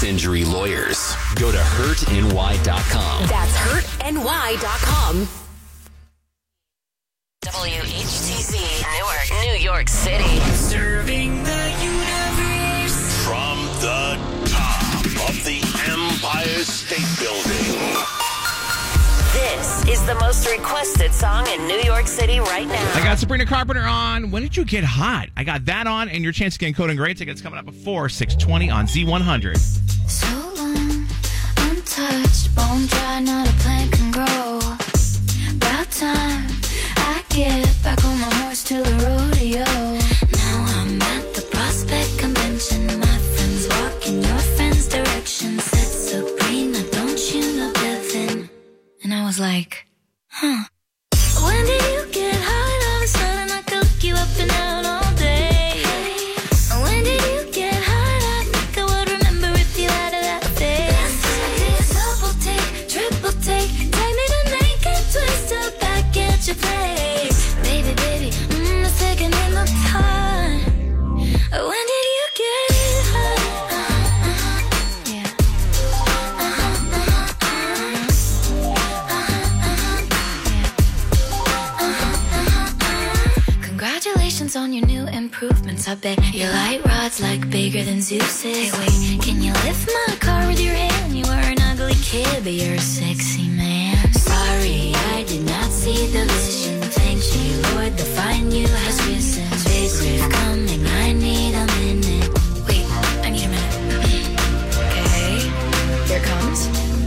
Sports injury lawyers. Go to hurtny.com. That's hurtny.com. WHTZ, Newark, New York City. Serving the universe. From the top of the Empire State Building. This is the most requested song in New York City right now. I got Sabrina Carpenter on. When did you get hot? I got that on, and your chance to get Code and Great tickets coming up before 6:20 on Z100. So long, untouched, bone dry, not a plant can grow. About time I get back on my horse to the rodeo. Now I'm at the Prospect Convention. My friends walk in your friend's direction. Said Sabrina, don't you know Devin? And I was like, huh. When did you get hot? All of a sudden I could look you up and down all day. When did you get hot? I think I would remember if you had a that face. Double take, triple take, take me to naked twist up back at your place. Baby, baby, the second in the time. When did you get hot? Yeah. Congratulations on your new improvements. I bet your light rod's like bigger than Zeus's. Hey, wait, can you lift my car with your hand? You were an ugly kid, but you're a sexy man. Sorry, I did not see the vision. Thank you, Lord, the fine you has risen. Big riff coming, I need a minute. Wait, I need a minute. Okay, here it comes.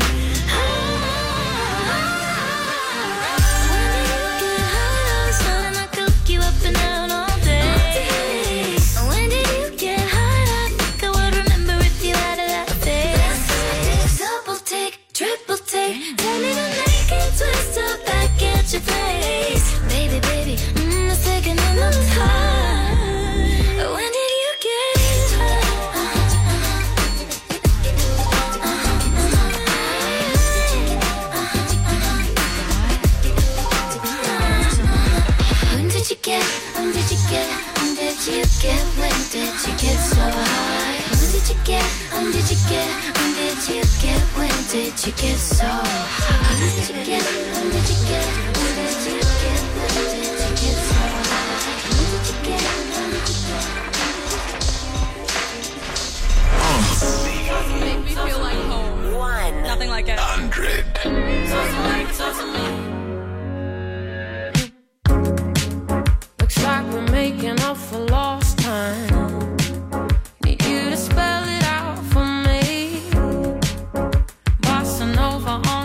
Baby, baby, the second in the time. When did you get When did you get, when did you get, when did you get, when did you get so high? When did you get, when did you get, when did you get, when did you get so high? When did you get, when did you get, when did you get, when did you get so high? When did you get, when did you Doesn't make me feel like home. One. Nothing like it. 100. Looks like we're making up for lost time. Need you to spell it out for me. Bossa Nova on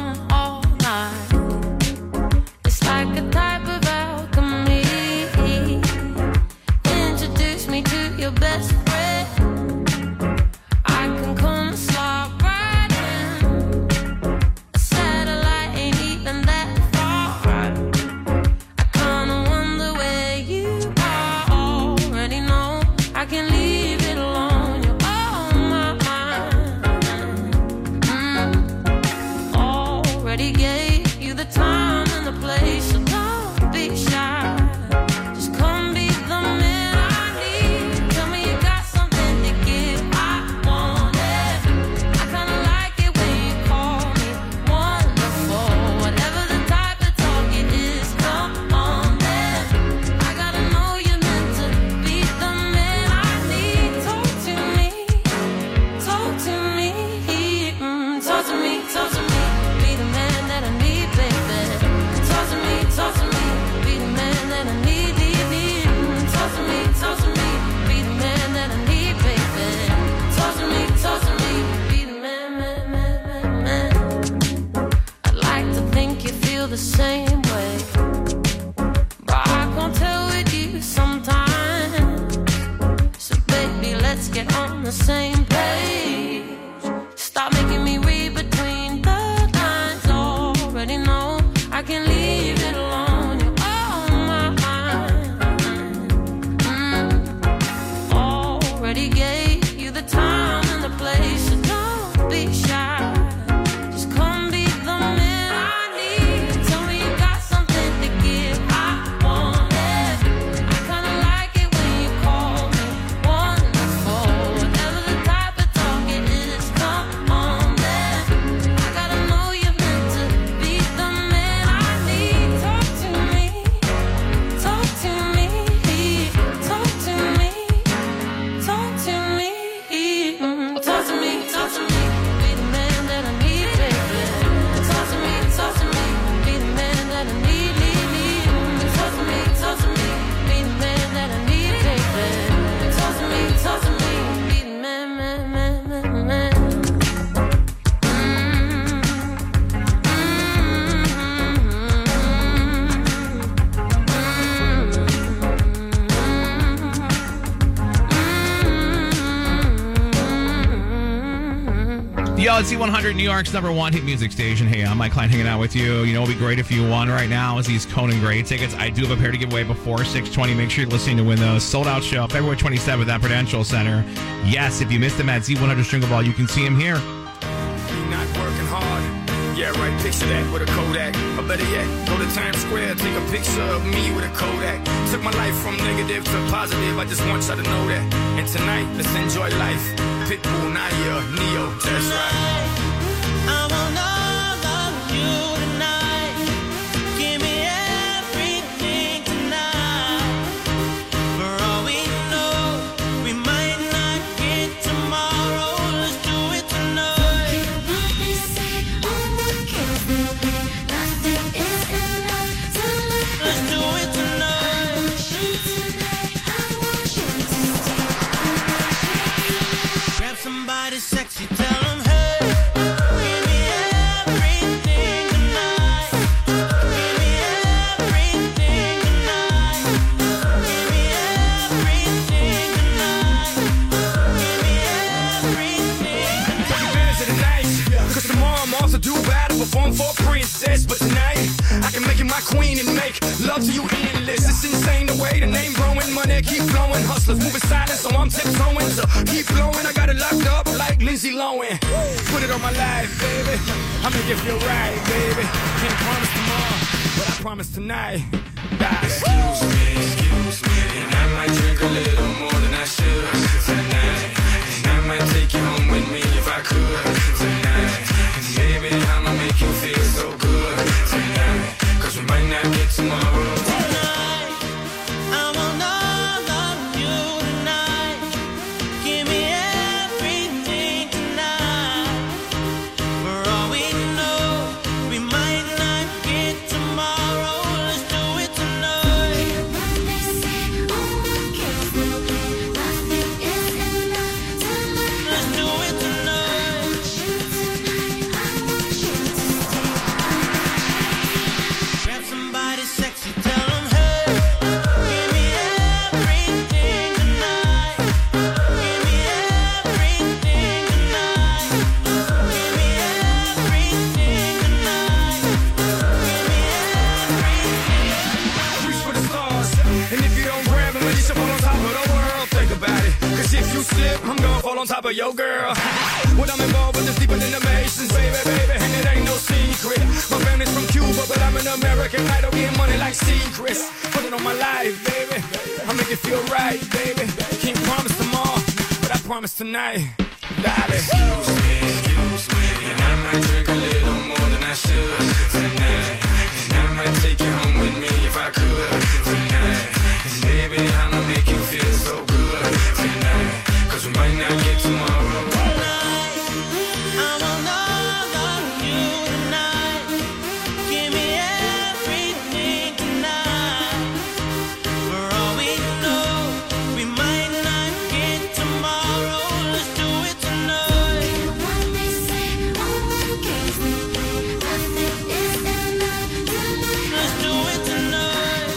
Yo, it's Z100, New York's #1 hit music station. Hey, I'm Mike Klein hanging out with you. You know, it would be great if you won right now is these Conan Gray tickets. I do have a pair to give away before 6:20. Make sure you're listening to win those. Sold out show, February 27th at Prudential Center. Yes, if you missed them at Z100 Stringle Ball, you can see them here. You're not working hard. Yeah, right, picture that with a Kodak. Or better yet, go to Times Square, take a picture of me with a Kodak. Took my life from negative to positive, I just want y'all to know that. And tonight, let's enjoy life. Pitbull, Naya, Neo, that's right. I want all of you tonight. Give me everything tonight. For all we know, we might not get tomorrow. Let's do it tonight. Let's do it tonight. Grab somebody sexy, tell them, hey. Do battle, perform for a princess, but tonight I can make you my queen and make love to you endless. It's insane the way the name growing, money keep flowing, hustlers moving silent, so I'm tiptoeing. So keep blowing, I got it locked up like Lindsay Lohan. Put it on my life, baby. I make it feel right, baby. Can't promise tomorrow, but I promise tonight. Excuse me, and I might drink a little more than I should tonight. And I might take you home with me if I could tonight. Baby, I'ma make you feel so good tonight, 'cause we might not get tomorrow. Tonight, I want all of you tonight. Give me everything tonight. For all we know, we might not get tomorrow. Let's do it tonight. Let's do it tonight. Grab somebody sexy, tell them, hey. Give me everything tonight. Give me everything tonight. Give me everything tonight. Give me everything. Reach for the stars, and if you don't grab them, you should fall on top of the world. Think about it, 'cause if you slip, I'm gonna fall on top of your girl. When I'm involved with this deeper than the Masons, baby, and it ain't no secret. My family's from Cuba, but I'm an American idol, getting money like secrets. Put it on my life, baby. I make it feel right, baby. Can't promise tomorrow, but I promise tonight. Darling. Excuse me, and I might drink a little more than I should tonight. And I might take you home with me if I could tonight. And baby, I'ma make you feel so good tonight, 'cause we might not get tomorrow. Tonight, I want all of you tonight. Give me everything tonight. For all we know, we might not get tomorrow. Let's do it tonight. Let's do it tonight.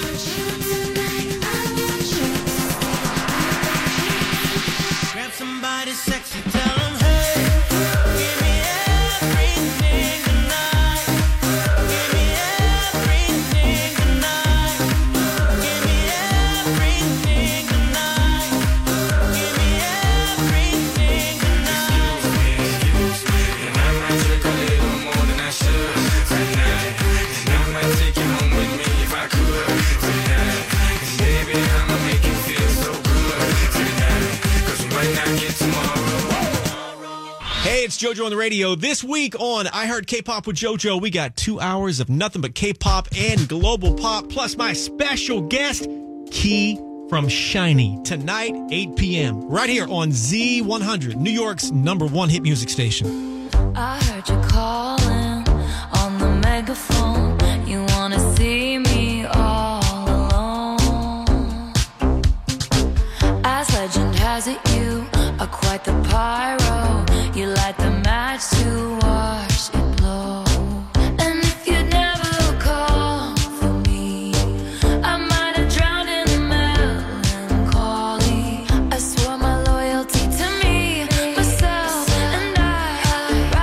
Grab somebody sexy, tell them, hey. Give me everything tonight. Give me everything tonight. Give me everything tonight. Give me everything tonight. Excuse me, and I might drink a little more than I should tonight. And I might take you home with me if I could tonight. And baby, I'ma make you feel so good tonight, 'cause we might not get tomorrow. Hey, it's JoJo on the radio. This week on I Heard K-Pop with JoJo, we got 2 hours of nothing but K-pop and global pop, plus my special guest, Key from Shiny, tonight, 8 p.m., right here on Z100, New York's #1 hit music station. I heard you calling on the megaphone. You wanna see me all alone. As legend has it, you are quite the pyro. You light the match to watch it blow. And if you'd never call for me, I might have drowned in the melancholy. I swore my loyalty to me, myself, and I.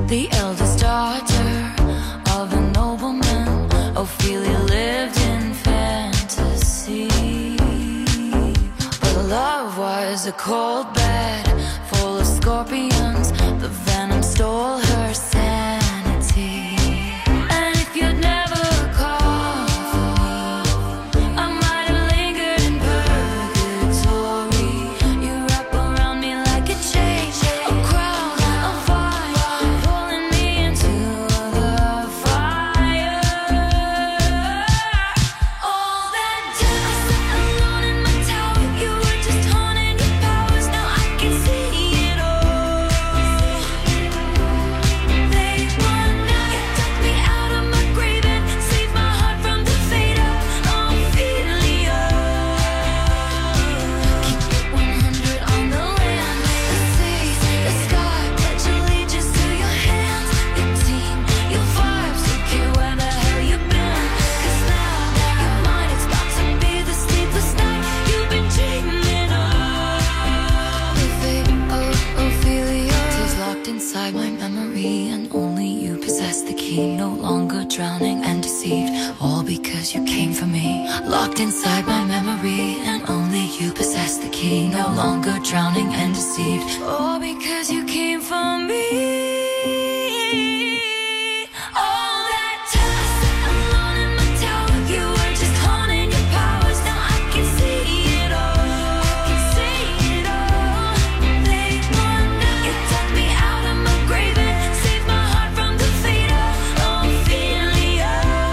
the eldest daughter of a nobleman. Ophelia lived in fantasy, but love was a cold bed full of scorpions. The venom stole her sanity. And if you'd never called for me, I might have lingered in purgatory. You wrap around me like a chain, a crown of fire, pulling me into the fire. All that time I sat alone in my tower, you were just haunting your powers. Now I can see it all. Late one night, you took me out of my grave and saved my heart from the fate of Ophelia. Keep it 100 on the land, the sea, the sky, pledge allegiance to your hands, your team, your vibes, don't care where the hell you've been. 'Cause now you're mine, it's about to be the sleepless night you've been dreaming of. The fate of Ophelia is locked inside my memory, and only you possess the key. No longer drowning and deceived, all because you came for me. Locked inside my memory, and only you possess the key. No longer drowning and deceived, all because you came for me. All that time I sat alone in my tower, you were just haunting your powers. Now I can see it all. I can see it all. Late one night, you took me out of my grave and saved my heart from the fate of Ophelia.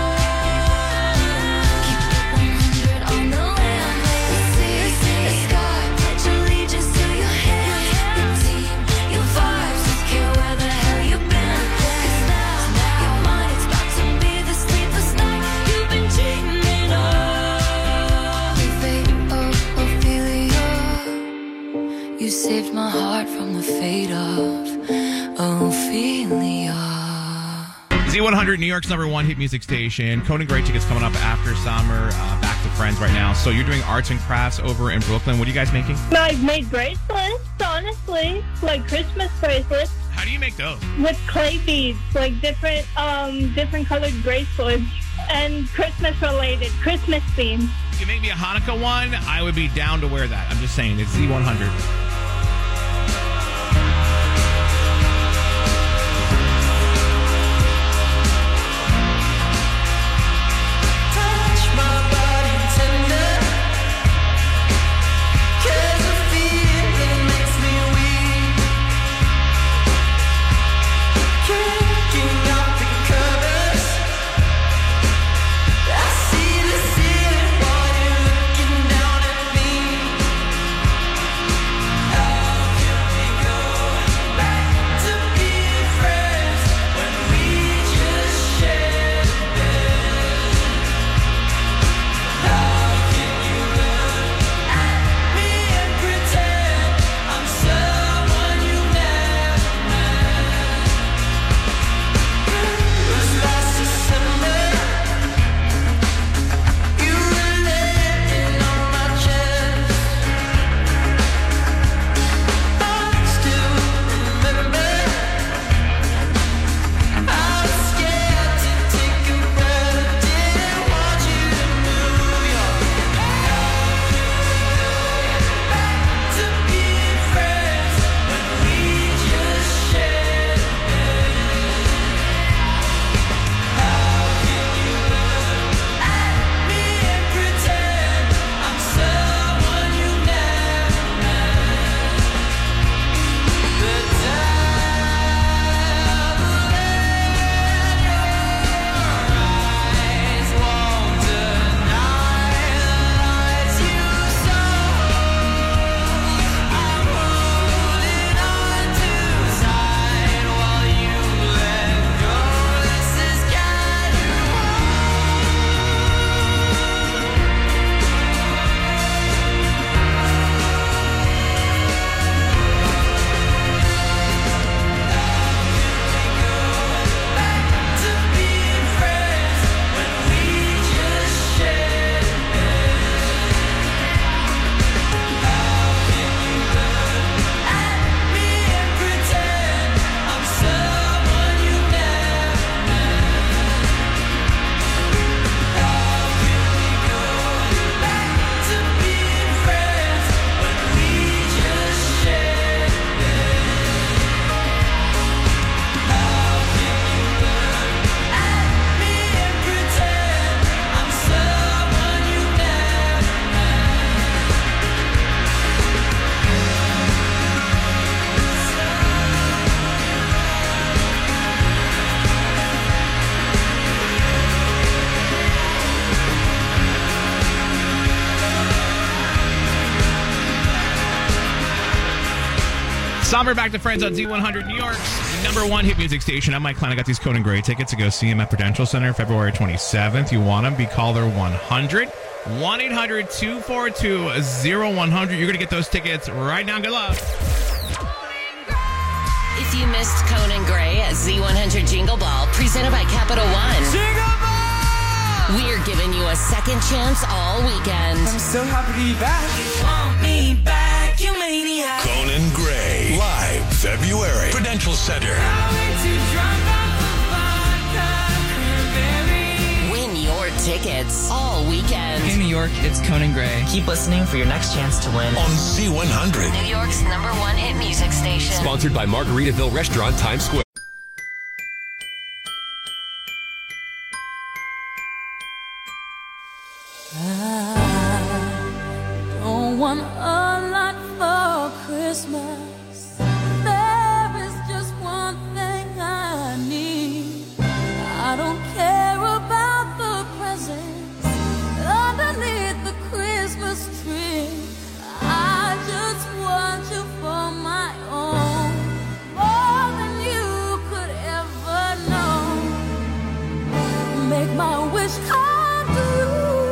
Keep it 100 on the land, the sea, the sky, pledge allegiance to your hands, your team, your vibes, don't care where the hell you've been. 'Cause now you're mine, it's about to be the sleepless night you've been dreaming of. The fate of Ophelia, you saved my heart from the fate of Ophelia. Z100, New York's #1 hit music station. Conan Gray tickets coming up after summer. Back to Friends right now. So you're doing arts and crafts over in Brooklyn. What are you guys making? I've made bracelets, honestly, like Christmas bracelets How do you make those? with clay beads, like different colored bracelets, and Christmas related, Christmas themed. If you make me a Hanukkah one, I would be down to wear that. I'm just saying. It's Z100. Touch my body tender, 'cause the feeling makes me weak. Kicking up the covers, I see the ceiling while you're looking down at me. Summer back to Friends on Z100 New York's number one hit music station. I'm Mike Klein. I got these Conan Gray tickets to go see him at Prudential Center February 27th. You want them? Be caller 100. 1-800-242-0100. You're going to get those tickets right now. Good luck. If you missed Conan Gray at Z100 Jingle Ball, presented by Capital One. Jingle Ball! We're giving you a second chance all weekend. I'm so happy to be back. You want me back, you maniac. Conan Gray. Live February. Prudential Center. Win your tickets all weekend. Hey, New York, it's Conan Gray. Keep listening for your next chance to win. On Z100. New York's number one hit music station. Sponsored by Margaritaville Restaurant, Times Square. Don't want a lot for Christmas. There is just one thing I need. I don't care about the presents underneath the Christmas tree. I just want you for my own, more than you could ever know. Make my wish come true.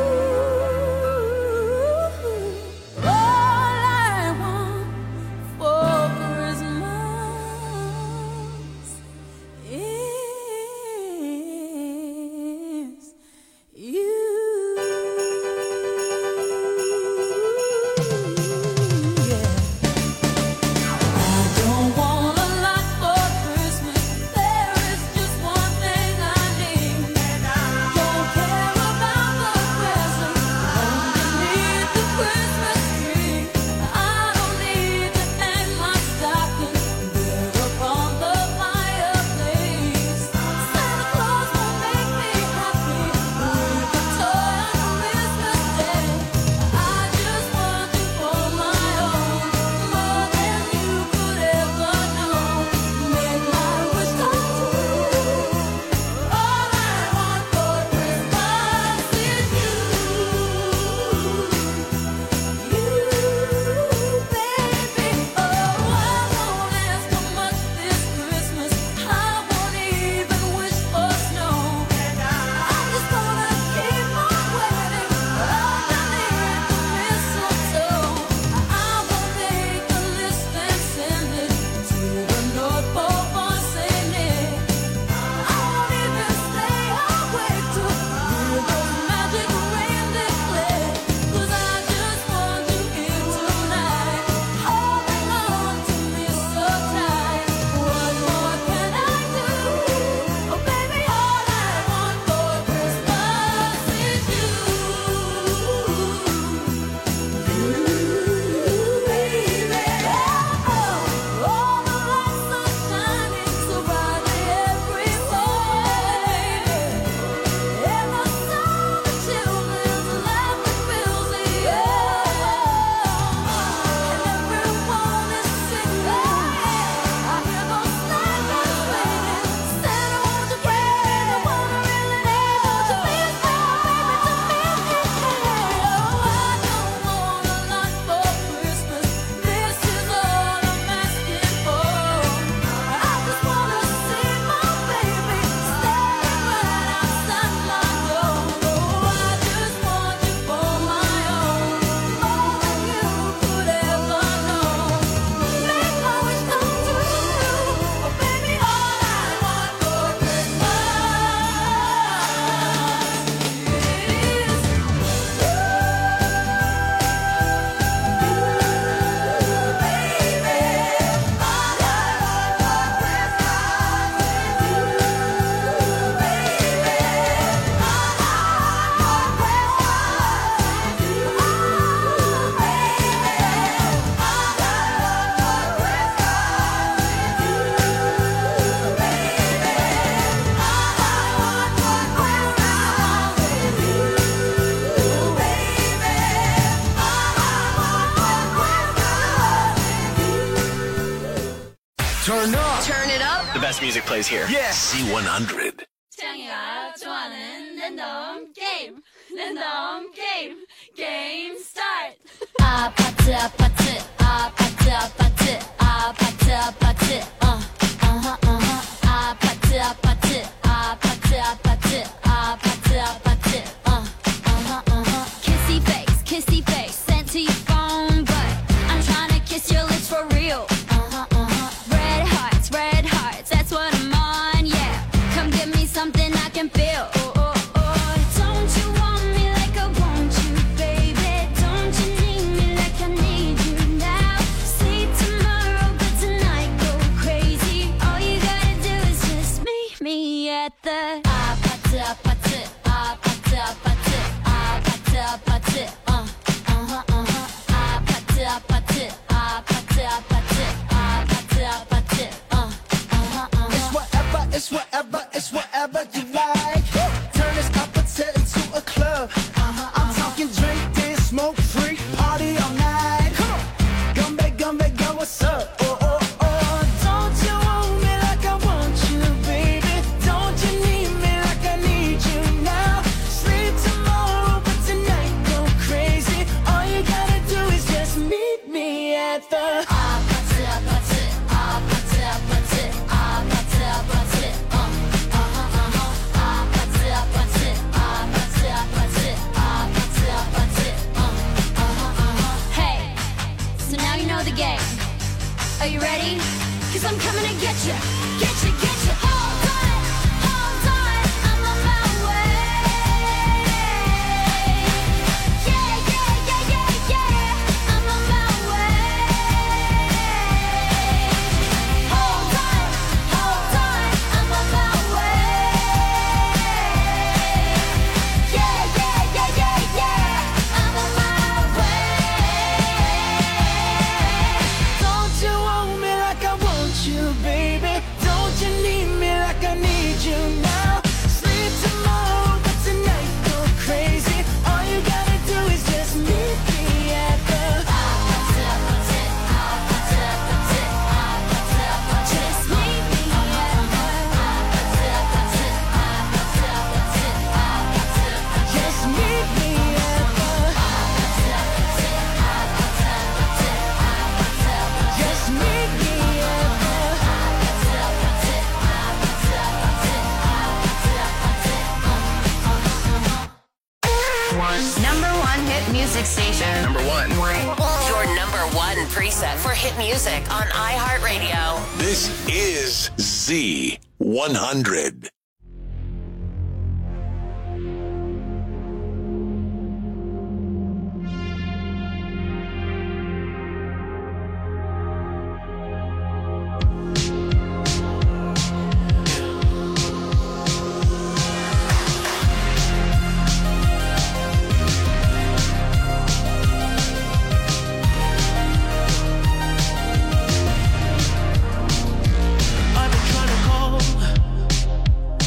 Turn up. Turn it up. The best music plays here. Yeah. Z100. 창이가 좋아하는 랜덤 게임, 랜덤 게임, 게임 스타트. 아파트, 아파트, 아파트, 아파트, 아파트, the 아파트 아파트 아파트 아파트 아파트 아파트 아파트 아파트 아파트 아파트 아파트 아파트 It's whatever, it's whatever you like. Turn this opposite into a club. I'm talking drink, dance, smoke, freak, party all night. Come on, gumbe, girl, what's up? Oh, oh, oh. Don't you want me like I want you, baby? Don't you need me like I need you now? Sleep tomorrow, but tonight go crazy. All you gotta do is just meet me at the 아파트 아파트 아파트 아파트 아파트 아파트 Hey, so now you know the game. Are you ready? Cause I'm coming to get you. Get you, get you. Hold on, I'm on my way. Yeah, I'm on my way. Hold on, I'm on my way. Yeah, I'm on my way. Don't you want me like I want you, baby? Don't you need me like I need you now? Sleep tomorrow, but tonight go crazy. All you gotta do is just meet me at the Just meet me Just meet me at the Just meet me Number one hit music station. Number one. Your number one preset for hit music on iHeartRadio. This is Z100. I've been trying to call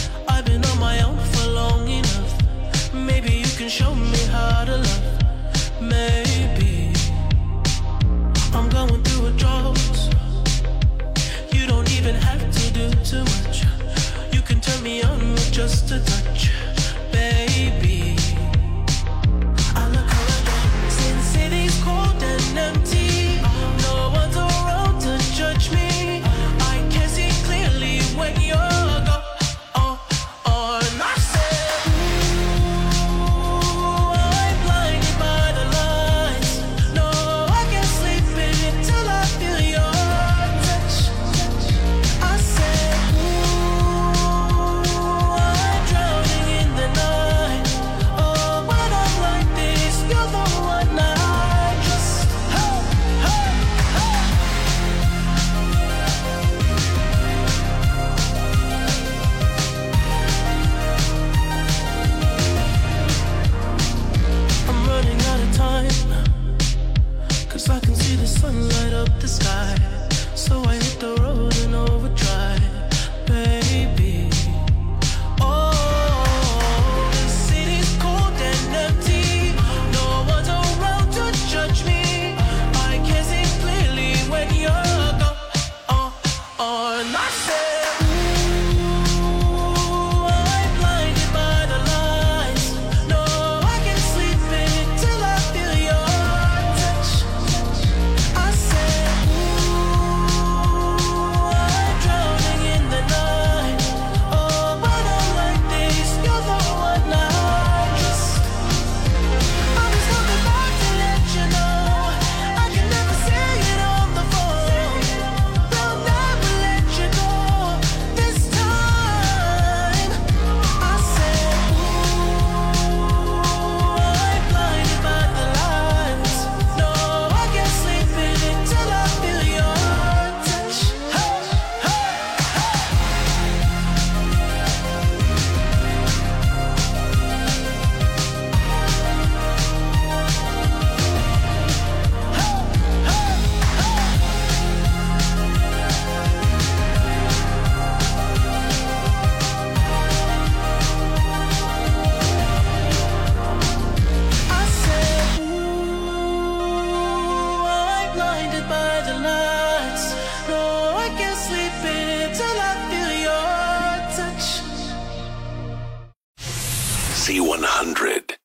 C100.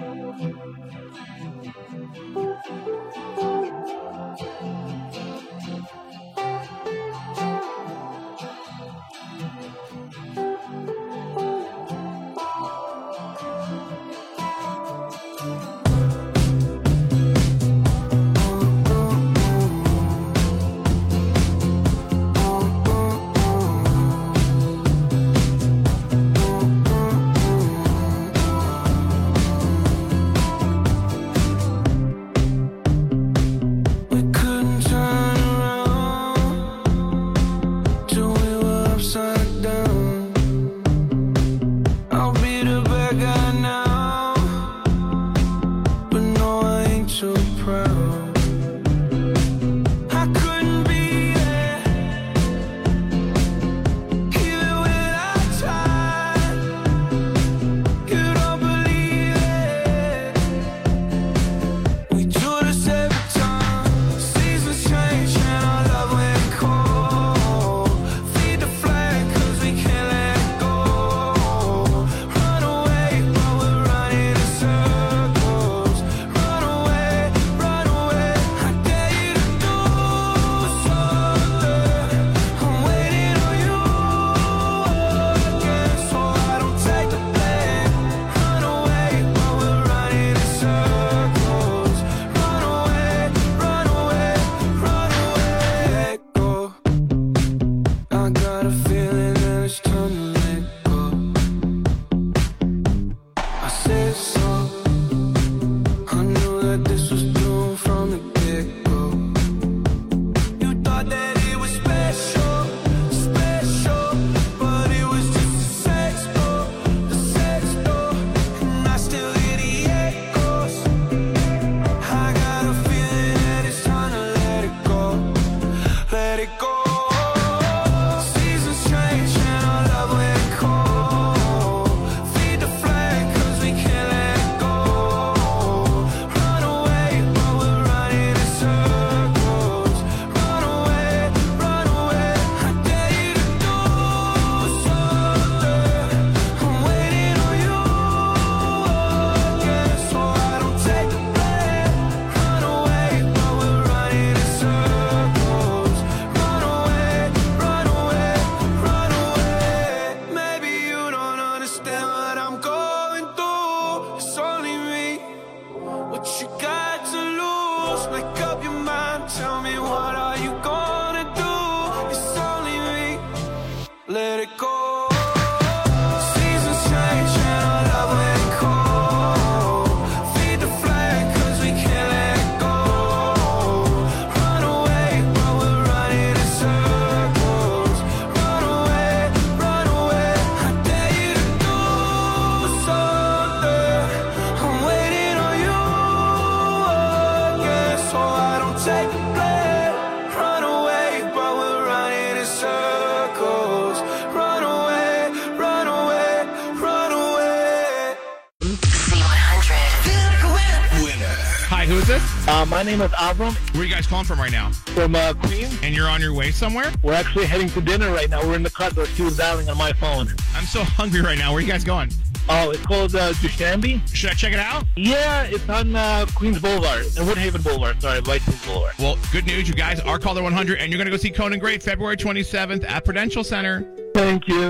Who is this? My name is Avram. Where are you guys calling from right now? From Queens. And you're on your way somewhere? We're actually heading to dinner right now. We're in the car, so she was dialing on my phone. I'm so hungry right now. Where are you guys going? Oh, it's called Dushanbe. Should I check it out? Yeah, it's on Queens Boulevard. Woodhaven Boulevard. Sorry, Whitehall Boulevard. Well, good news. You guys are caller 100, and you're going to go see Conan Gray February 27th at Prudential Center. Thank you.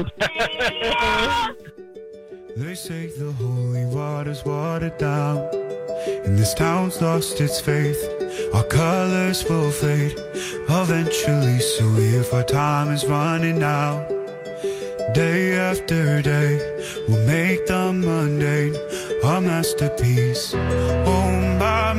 They say the holy water's watered down, and this town's lost its faith. Our colors will fade eventually, so if our time is running out, day after day, we'll make the mundane our masterpiece. Oh my,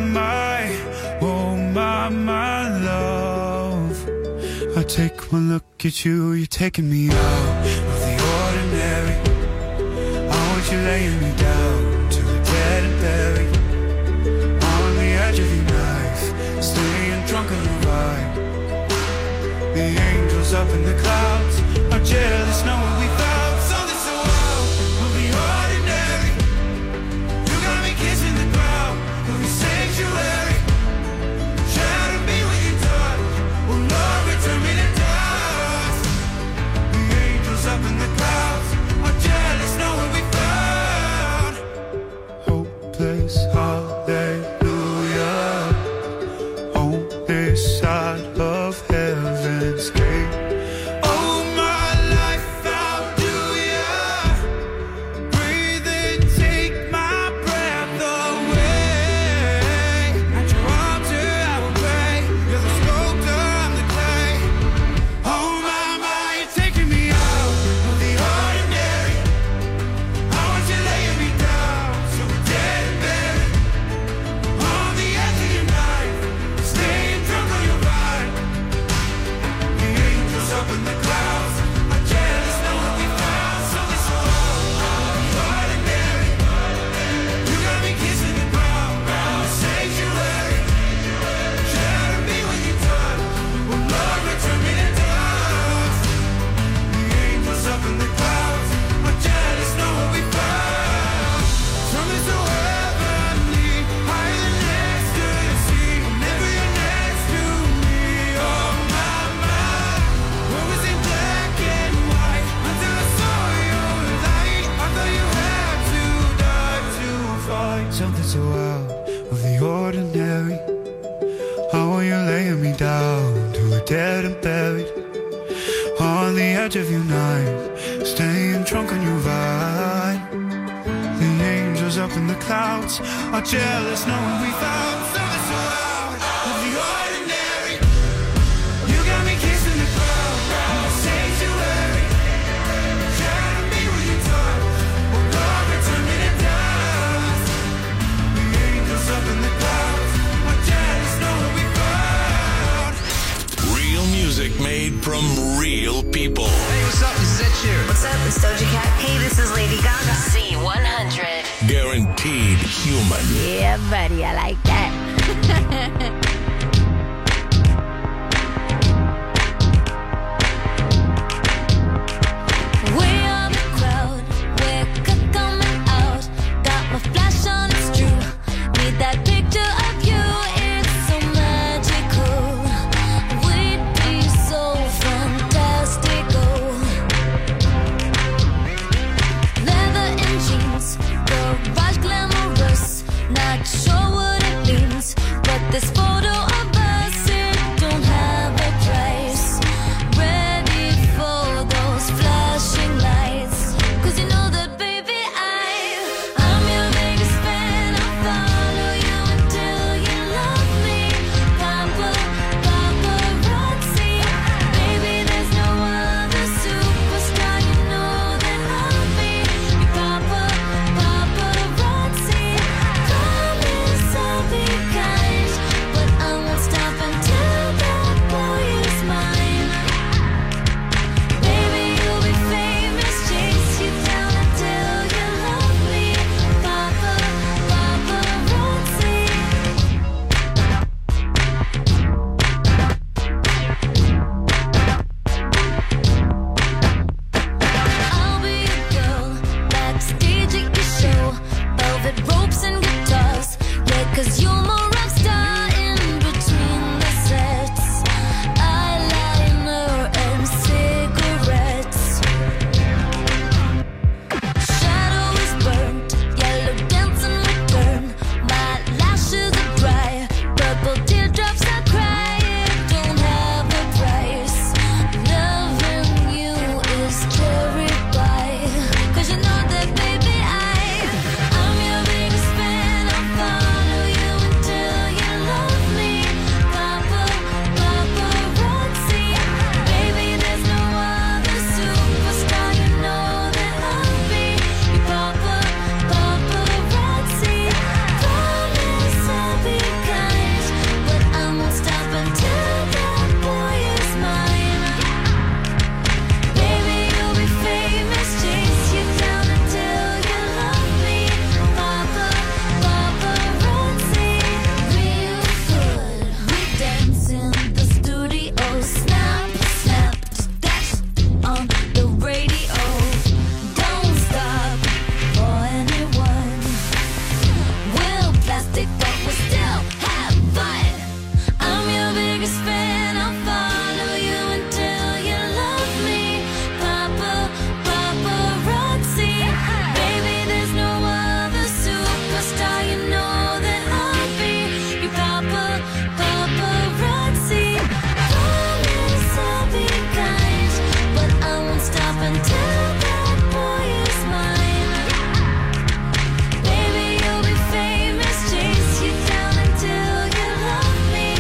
love, I take one look at you, you're taking me out of the ordinary. You're laying me down to the dead and buried on the edge of your knife, staying drunk on the ride. The angels up in the clouds are jealous knowing we found something so wild of the ordinary. You got me kissing the ground of your sanctuary. Shadow me when you touch, will love return me to dust. The angels up in the clouds are jealous knowing we found clouds are jealous knowing we found something so out of the ordinary. You got me kissing the ground, sanctuary. Tell me what you done, what love returned me to dust. The angels up in the clouds are jealous knowing we found. Real music made from real people. Hey, what's up? This is Ed Sheeran. What's up? It's Doja Cat. Hey, this is Lady Gaga. C100. Guaranteed human. Yeah, buddy, I like that. We are the crowd, we're coming out. Got my flash on, it's true. Need that picture of you, it's so magical. We'd be so fantastical. Leather and jeans, garage glamorous. Not sure what it means, but this photo of us, it don't have a price. Ready for those flashing lights, 'cause you know that, baby, I'm your biggest fan. I'll follow you until you love me. Paparazzi, baby, there's no other superstar. You know that I'll be your paparazzi. Promise I'll be kind, but I won't stop until that boy is mine. Baby, you'll be famous, chase you down until you love me. Paparazzi. I'll be a girl backstage at your show, velvet ropes and guitars. Yeah, 'cause you're my rock star in between the sets. Eyeliner and cigarettes. Shadow is burnt, yellow dancing return. My lashes are dry, purple teardrops I cry. It don't have a price. Loving you is cherry pie, 'cause you know that, baby, I'm your biggest fan. I'll follow you until you love me. Paparazzi, baby, there's no other superstar. You know that I'll be your paparazzi. Promise I'll be kind, but I won't stop until that boy is mine. Baby, you'll be famous, chase you down until you love me. Paparazzi, real good. We dance in the studio, snap, snap, dash on the radio. Don't stop for anyone. We'll plastic, but we still have fun. I'm your biggest fan. I'll follow you until you love me. Paparazzi, baby, there's no other superstar. You know that I'll be your paparazzi. Promise I'll be kind, but I won't stop until that boy is mine. Baby, you'll be famous, chase you down until you love me.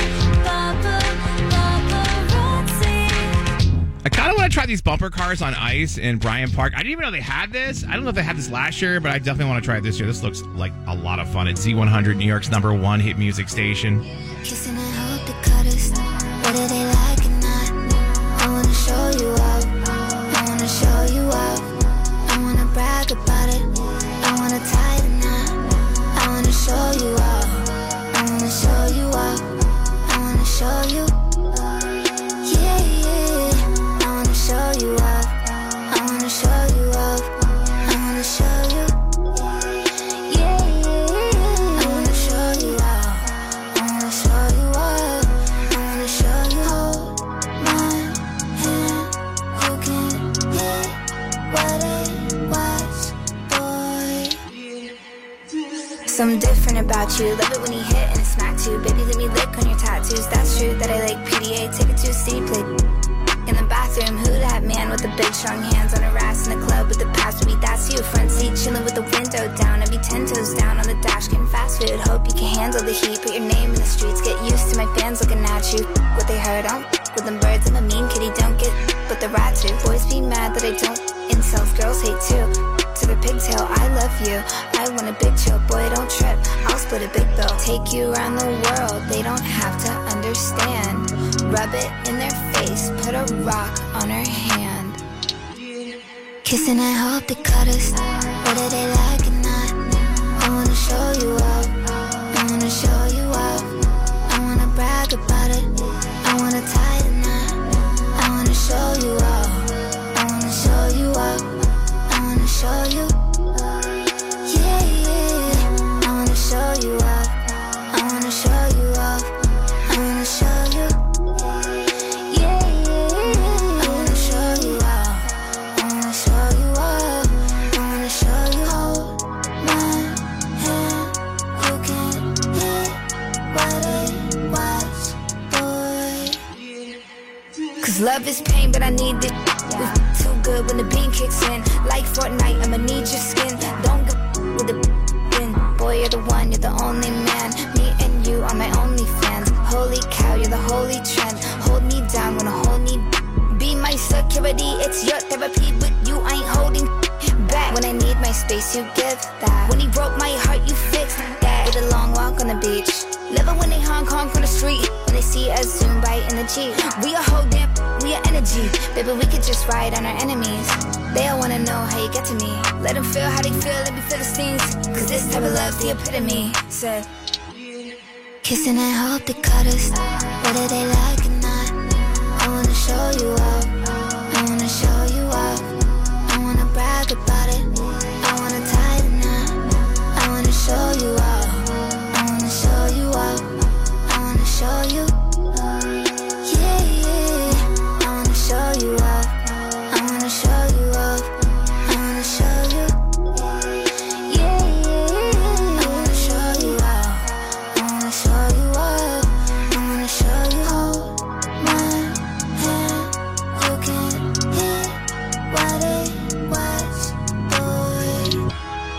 Paparazzi. I kind of want to try these bumper cars on ice in Bryant Park. I didn't even know they had this. I don't know if they had this last year, but I definitely want to try it this year. This looks like a lot of fun. It's Z100, New York's #1 hit music station. Kissing and hope to cut us, whether they like it or not. I wanna show you up, I wanna show you up. I wanna brag about it, I wanna tie the knot. I wanna show you up, I wanna show you up. I wanna show you, yeah, yeah. I wanna show you up, I wanna show you up. I wanna show you, yeah, yeah. I wanna show you up, I wanna show you up. I wanna show you. Hold my hand, you can get what it was, boy. Something different about you, love it when you hit and it smack too. Baby, let me lick on your tattoos. That's true that I like PDA. Take it to a city, play in the bathroom. Who that man with the big strong hands on her ass in the club with the past? Baby, that's you. Front seat chilling with the window down. I'd be 10 toes down on the handle the heat. Put your name in the streets, get used to my fans looking at you. What they heard, I don't with them birds. I'm a mean kitty, don't get but the rat too. Boys be mad that I don't. Incels, girls hate too. To the pigtail, I love you. I want a big chill, boy, don't trip. I'll split a big bill. Take you around the world, they don't have to understand. Rub it in their face, put a rock on her hand. Kissing, I hope they cut us. Whether they like it or not, I wanna show you up. I wanna show you up. I wanna brag about it. I wanna tie the knot. I wanna show you up. I wanna show you up. I wanna show you. Yeah, yeah. I wanna show you up. I wanna show you up. I wanna show you. Yeah, yeah. I wanna show you up. I wanna show you up. I wanna show you. Hold my hand. You can hit what it was, boy. Cause love is pain, but I need it. We're too good when the beam kicks in. Like Fortnite, I'ma need your skin. Don't go with the bin. Boy, you're the one, you're the only man. Me and you are my only fans. Holy cow, you're the holy trend. Hold me down, wanna hold me. Be my security, it's your therapy. But you ain't holding back. When I need my space, you give that. When he broke my heart, you fixed that. With a long walk on the beach. Love it when they honk honk on the street. When they see us zoom by in the Jeep. We a whole damn, we a energy. Baby, we could just ride on our enemies. They all wanna know how you get to me. Let them feel how they feel, let me feel the stings. Cause this type of love's the epitome. Said kissing, I hope they cut us. Whether they like it or not, I wanna show you up. I wanna show you up. I wanna brag about it. I wanna tie the knot. I wanna show you up. I wanna show you up. I wanna show you. Yeah, yeah. I wanna show you up. I wanna show you up. I wanna show you. Yeah, yeah. I wanna show you up. I wanna show you up. I wanna show you. Hold my hand. You can hit what it was, boy.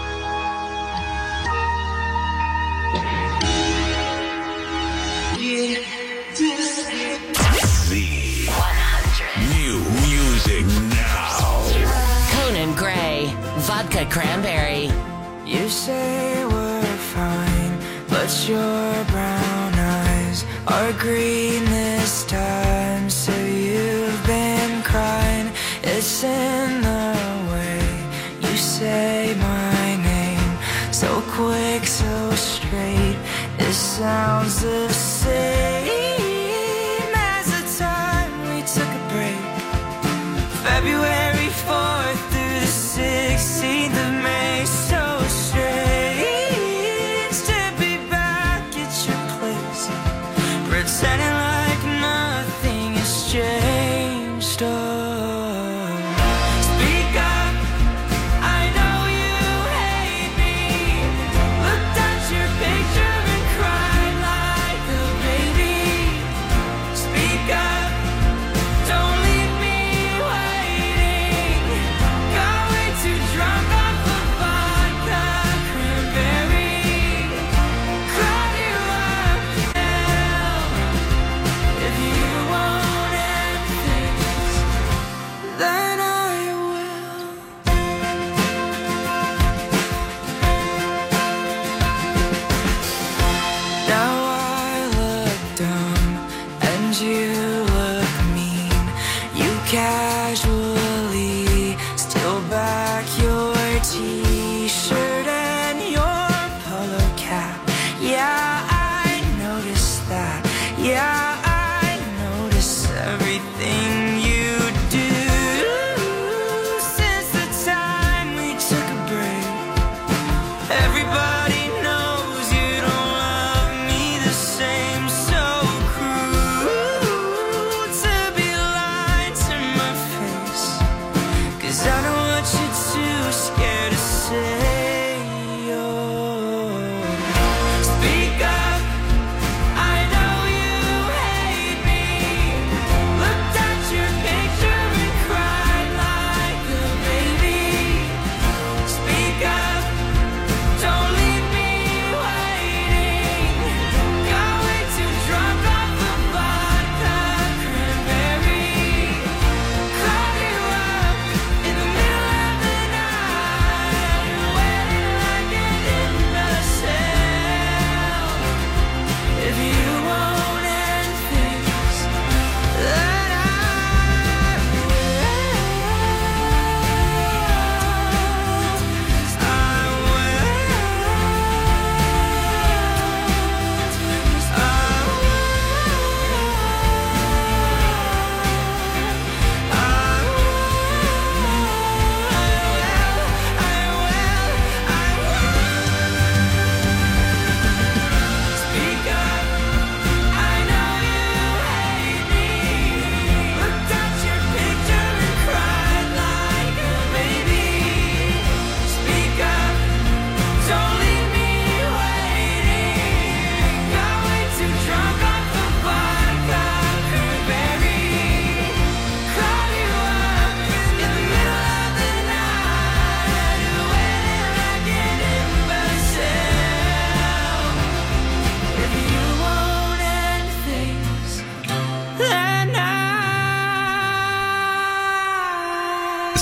The 100 new music now. Conan Gray, Vodka Cranberry. You say we're fine, but your brown eyes are green this time. So you've been crying. It's in the way you say my name. So quick, so straight. It sounds the same as the time we took a break. February 4th through the 16th of May. So strange to be back at your place, pretending like nothing has changed. Oh, speak up, I know you hate me. Looked at your picture and cried like a baby.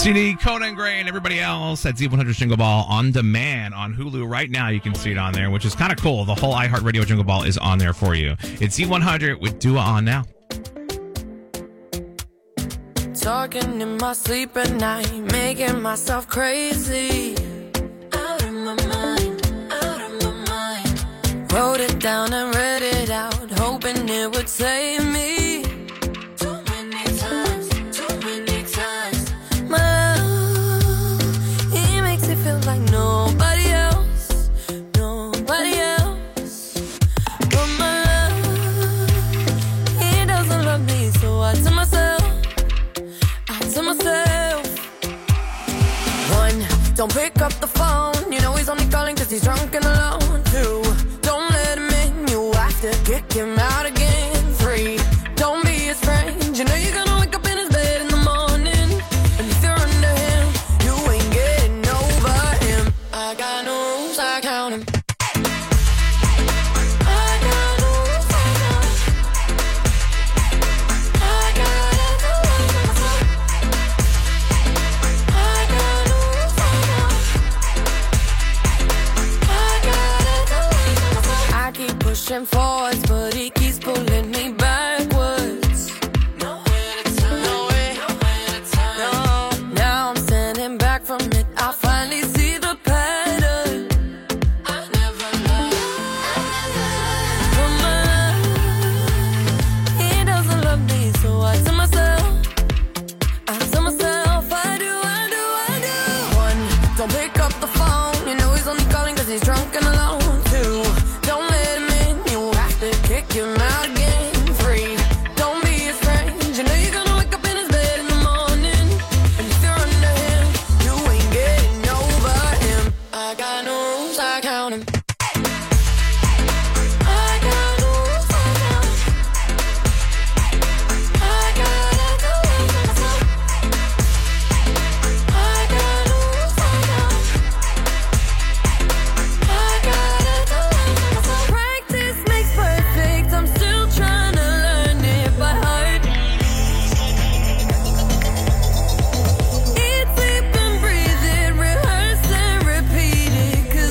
CD, Conan Gray, and everybody else at Z100 Jingle Ball on demand on Hulu right now. You can see it on there, which is kind of cool. The whole iHeartRadio Jingle Ball is on there for you. It's Z100 with Dua on now. Talking in my sleep at night, making myself crazy. Out of my mind, out of my mind. Wrote it down and read it out, hoping it would save me. Too many times, too many times. My love, he makes it feel like nobody else, nobody else. But my love, he doesn't love me, so I tell myself, to myself. 1, don't pick up the phone. You know he's only calling cause he's drunk and alone. 2, don't let him in. You have to kick him out again. 3, don't be his friend. You know you're gonna wake up in his bed in the morning. And if you're under him, you ain't getting over him. I got no rules, I count him. Pushing forwards, but he keeps pulling me backwards. Nowhere to turn, nowhere to turn. No, now I'm standing back from it. I finally see the pattern. I never learned. He doesn't love me, so I tell myself, I do. 1, don't pick up the phone. You know he's only calling cause he's drunk and alone. 2, don't let him in. Kick him out again. 3, don't be his friend. You know you're gonna wake up in his bed in the morning. And if you're under him, you ain't getting over him. I got no rules, I count him. I got no rules, I count him. I gotta do it myself. I got no rules, I count him. I gotta do it myself. Practice makes perfect. I'm still trying to learn it by heart. Eat, sleep, and breathe it, rehearse and repeat it. Cause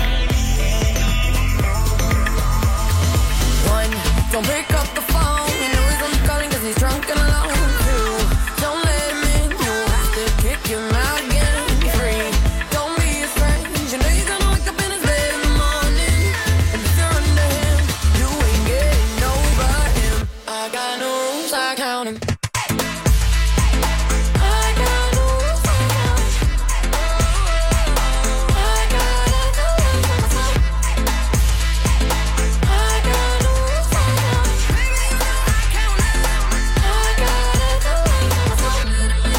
1, don't pick up the phone. You know he's only calling cause he's drunk and alone. 2, don't let him in. You have to kick him out again. 3, don't be his friend. You know you're gonna wake up in his bed in the morning. And if you're under him, you ain't getting over him. I got no rules, I count him. I got no rules, I count him. I gotta do it myself. I got no rules, I count him. I gotta do it myself.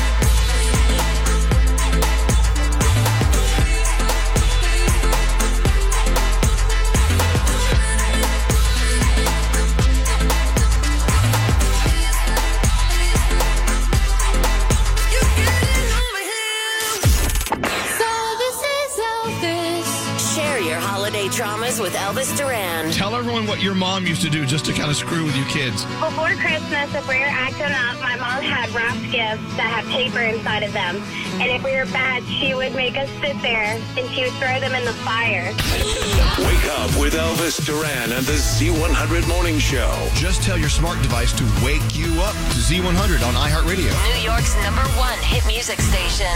Share your holiday traumas with Elvis Duran. Tell everyone what your mom used to do just to kind of screw with you kids. Before Christmas, if we were acting up, my mom had wrapped gifts that had paper inside of them. And if we were bad, she would make us sit there and she would throw them in the fire. Wake up with Elvis Duran and the Z100 Morning Show. Just tell your smart device to wake you up to Z100 on iHeartRadio. New York's #1 hit music station.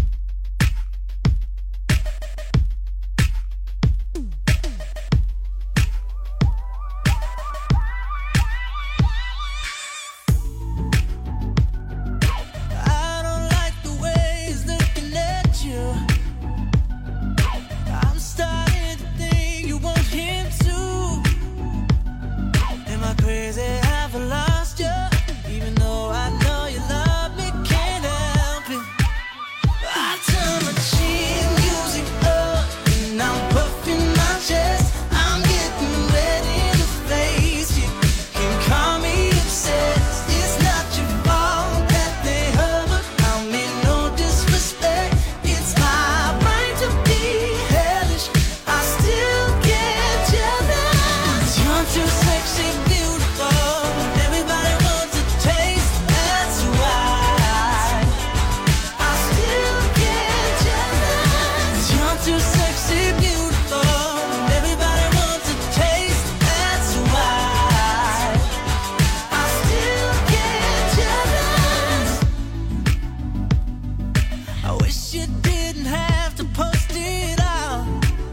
I don't like the way he's looking at you. I'm starting to think you want him too. Am I crazy? Have I lost you? Even though I know you love me, can't help it. wish you didn't have to post it out.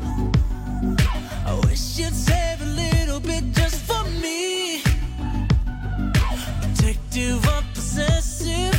I wish you'd save a little bit just for me. Protective or possessive,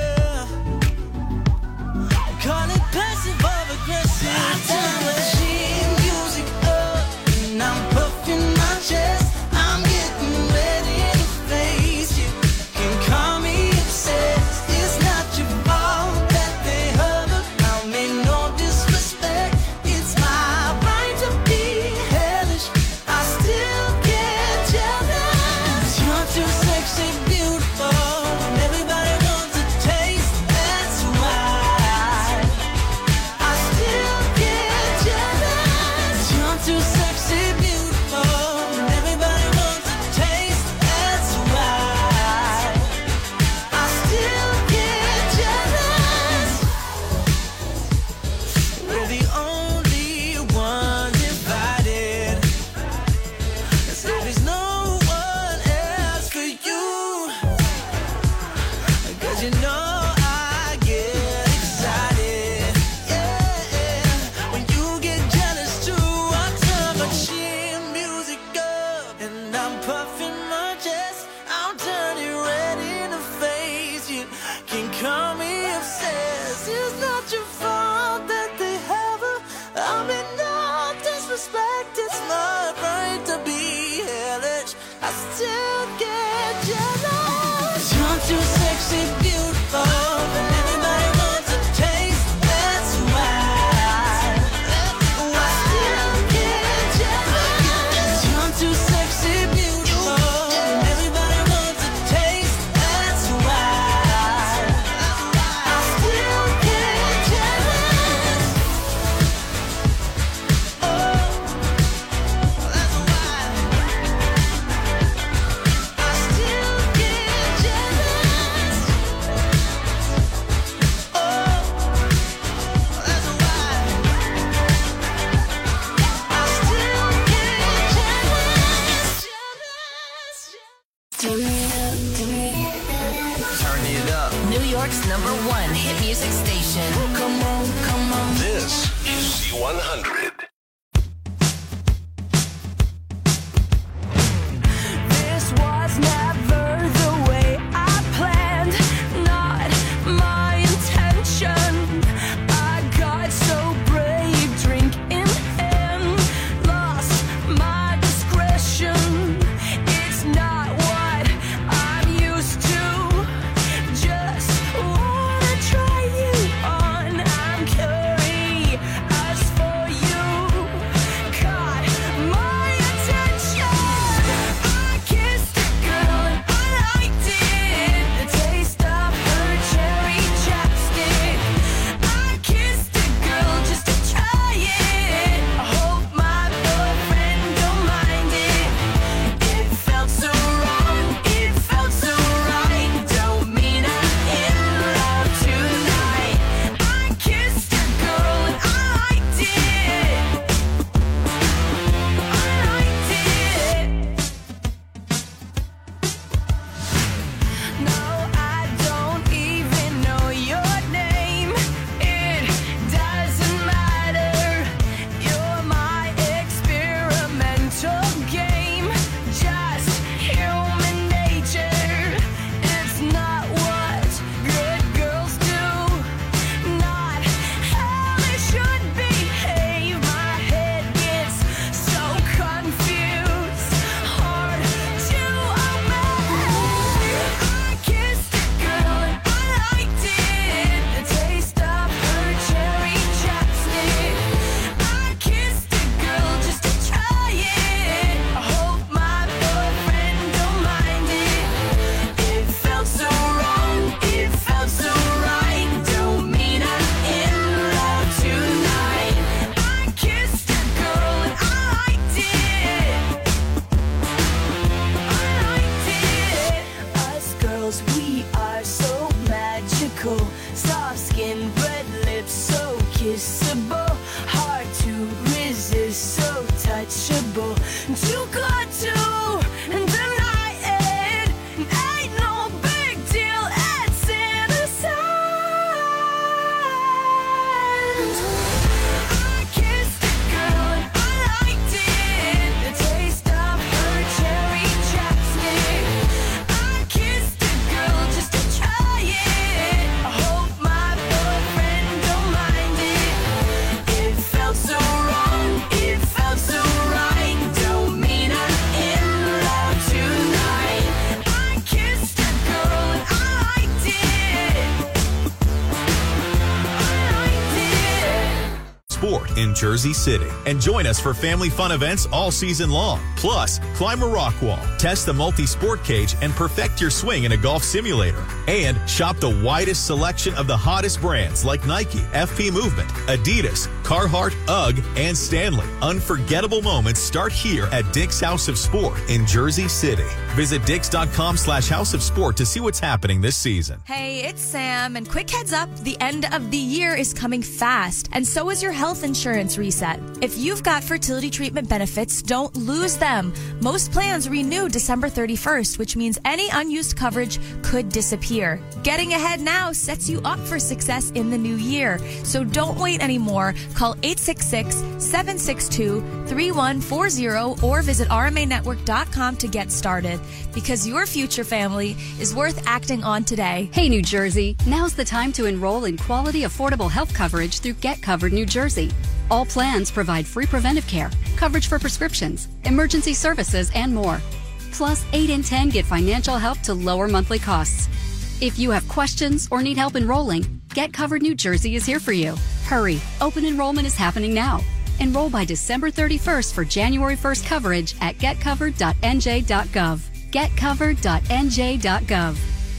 call it passive or aggressive. I turn the machine music up and I'm puffing my chest. I'm getting ready to face you. Can call me obsessed. It's not your fault that they hover. I mean no disrespect. It's my right to be hellish. I still get jealous. You're too sexy, beautiful, and everybody wants a taste. That's why I still get jealous. You're too sexy, beautiful, and everybody wants a taste. That's why I still get jealous. We're the only ones invited. So there's no one else for you. 'Cause you know I get excited, yeah. When you get jealous too, I turn my chin music up and I'm puffing my chest. I'm turning red in the face. You can call me obsessed. It's not your fault that they have her. I mean no disrespect. It's my right to be hellish. I still get jealous. You're too sexy, beautiful, and everybody wants a taste. That's why I still get jealous. You're too sexy, beautiful, and everybody wants a taste. That's why I still get jealous. Oh, that's why I still get jealous. Oh, that's why I still get jealous. Turn it up. New York's #1 hit music station. Come on, come on. This is Z100. This was never the way I planned, not my intention. I got so brave, drink in hand, lost my discretion. It's not what I'm used to. Just wanna try you on. I kissed a girl and I liked it. The taste of her cherry chapstick. I kissed a girl just to try it. I hope my boyfriend don't mind it. It felt so wrong, it felt so right. Don't mean I'm in love tonight. I kissed a girl and I liked it. Sport in Jersey City. And join us for family fun events all season long. Plus, climb a rock wall, test the multi-sport cage, and perfect your swing in a golf simulator. And shop the widest selection of the hottest brands like Nike, FP Movement, Adidas, Carhartt, UGG, and Stanley. Unforgettable moments start here at Dick's House of Sport in Jersey City. Visit dicks.com/House of Sport to see what's happening this season. Hey, it's Sam, and quick heads up, the end of the year is coming fast, and so is your health insurance reset. If you've got fertility treatment benefits, don't lose them. Most plans renew December 31st, which means any unused coverage could disappear. Getting ahead now sets you up for success in the new year, so don't wait anymore. Call 866-762-3140 or visit rmanetwork.com to get started, because your future family is worth acting on today. Hey, New Jersey, now's the time to enroll in quality, affordable health coverage through Get Covered New Jersey. All plans provide free preventive care, coverage for prescriptions, emergency services, and more. Plus, 8 in 10 get financial help to lower monthly costs. If you have questions or need help enrolling, Get Covered New Jersey is here for you. Hurry, open enrollment is happening now. Enroll by December 31st for January 1st coverage at getcovered.nj.gov. Getcovered.nj.gov.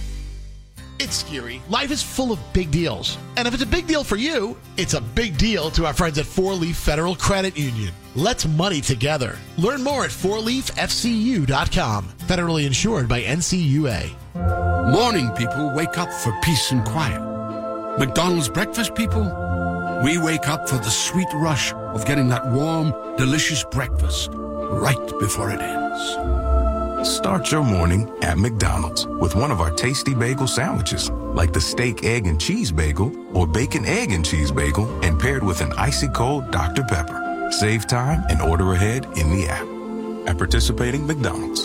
It's scary. Life is full of big deals. And if it's a big deal for you, it's a big deal to our friends at 4Leaf Federal Credit Union. Let's money together. Learn more at 4leaffcu.com. Federally insured by NCUA. Morning people wake up for peace and quiet. McDonald's breakfast people, we wake up for the sweet rush of getting that warm, delicious breakfast right before it ends. Start your morning at McDonald's with one of our tasty bagel sandwiches, like the steak, egg, and cheese bagel or bacon, egg, and cheese bagel, and paired with an icy cold Dr. Pepper. Save time and order ahead in the app. At participating McDonald's.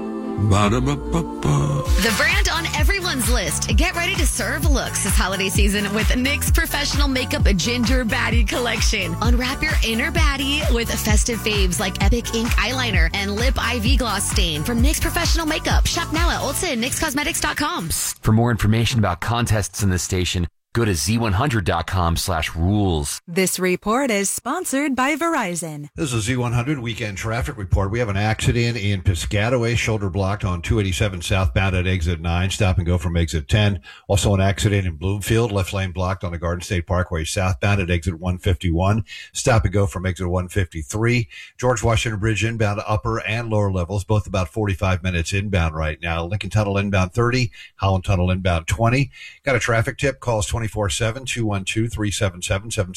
Ba-da-ba-ba-ba. The brand on everyone's list. Get ready to serve looks this holiday season with NYX Professional Makeup Ginger Baddie Collection. Unwrap your inner baddie with festive faves like Epic Ink Eyeliner and Lip IV Gloss Stain from NYX Professional Makeup. Shop now at Ulta and NYXCosmetics.com. For more information about contests in the station, go to z100.com/rules. This report is sponsored by Verizon. This is Z100 Weekend Traffic Report. We have an accident in Piscataway, shoulder blocked on 287 southbound at exit 9. Stop and go from exit 10. Also an accident in Bloomfield, left lane blocked on the Garden State Parkway southbound at exit 151. Stop and go from exit 153. George Washington Bridge inbound upper and lower levels, both about 45 minutes inbound right now. Lincoln Tunnel inbound 30. Holland Tunnel inbound 20. Got a traffic tip. Calls 24/7, 212-377-7777.